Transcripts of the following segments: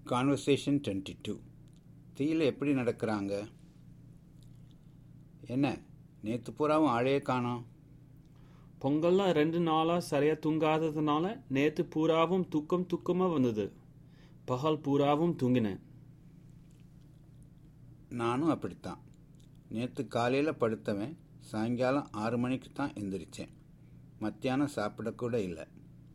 Conversation 22. தீயில் எப்படி நடக்கிறாங்க? என்ன நேற்று பூராவும் ஆளையே காணோம்? பொங்கல்லாம் 2 நாளாக சரியாக தூங்காததுனால நேற்று பூராவும் தூக்கமாக வந்தது. பகல் பூராவும் தூங்கினேன். நானும் அப்படித்தான். நேற்று காலையில் படுத்தவன் சாயங்காலம் 6 மணிக்கு தான் எந்திரிச்சேன். மத்தியானம் சாப்பிடக்கூட இல்லை.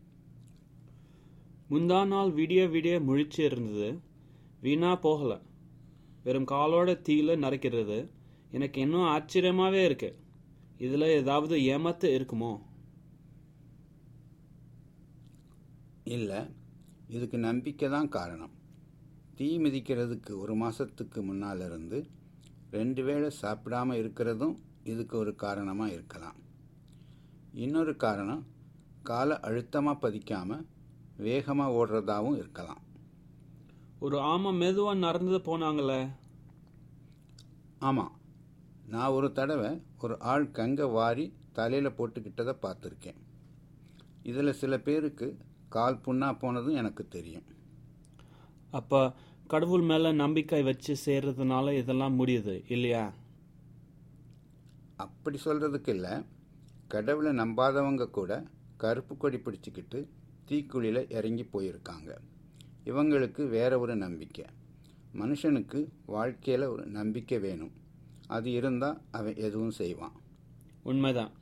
முந்தா நாள் விடிய முழிச்சு இருந்தது. வீணா போகலை. வெறும் காலோட தீயில நரைக்கிறது. எனக்கு இன்னும் ஆச்சரியமாகவே இருக்கு. இதில் ஏதாவது ஏமாத்து இருக்குமோ? இல்லை, இதுக்கு நம்பிக்கை தான் காரணம். தீ மிதிக்கிறதுக்கு 1 மாதத்துக்கு முன்னால் இருந்து 2 வேளை சாப்பிடாம இருக்கிறதும் இதுக்கு ஒரு காரணமாக இருக்கலாம். இன்னொரு காரணம் காலை அழுத்தமாக பதிக்காமல் வேகமாக ஓடுறதாகவும் இருக்கலாம். ஒரு ஆமை மெதுவாக நடந்து போனாங்களே. ஆமாம், நான் ஒரு தடவை ஒரு ஆள் கங்கை வாரி தலையில் போட்டுக்கிட்டதை பார்த்துருக்கேன். இதில் சில பேருக்கு கால் புண்ணா போனதும் எனக்கு தெரியும். அப்போ கடவுள் மேலே நம்பிக்கை வச்சு சேர்றதுனால இதெல்லாம் முடியுது இல்லையா? அப்படி சொல்கிறதுக்கு இல்லை. கடவுளை நம்பாதவங்க கூட கருப்பு கொடி பிடிச்சிக்கிட்டு தீக்குழியில் இறங்கி போயிருக்காங்க. இவங்களுக்கு வேற ஒரு நம்பிக்கை. மனுஷனுக்கு வாழ்க்கையில் ஒரு நம்பிக்கை வேணும். அது இருந்தால் அவன் எதுவும் செய்வான். உண்மைதான்.